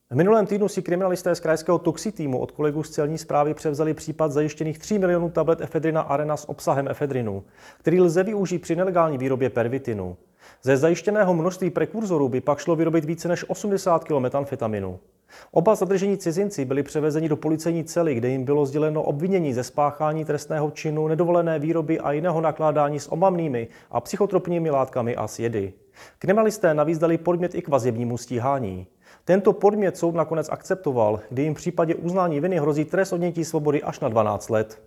V minulém týdnu si kriminalisté z krajského toxitýmu od kolegů z celní správy převzali případ zajištěných 3 milionů tablet efedrina arena s obsahem efedrinu, který lze využít při nelegální výrobě pervitinu. Ze zajištěného množství prekurzorů by pak šlo vyrobit více než 80 kg metamfetaminu. Oba zadržení cizinci byli převezeni do policejní cely, kde jim bylo sděleno obvinění ze spáchání trestného činu, nedovolené výroby a jiného nakládání s omamnými a psychotropními látkami a s jedy. Kriminalisté navíc dali podnět i k vazebnímu stíhání. Tento podnět soud nakonec akceptoval, kdy jim v případě uznání viny hrozí trest odnětí svobody až na 12 let.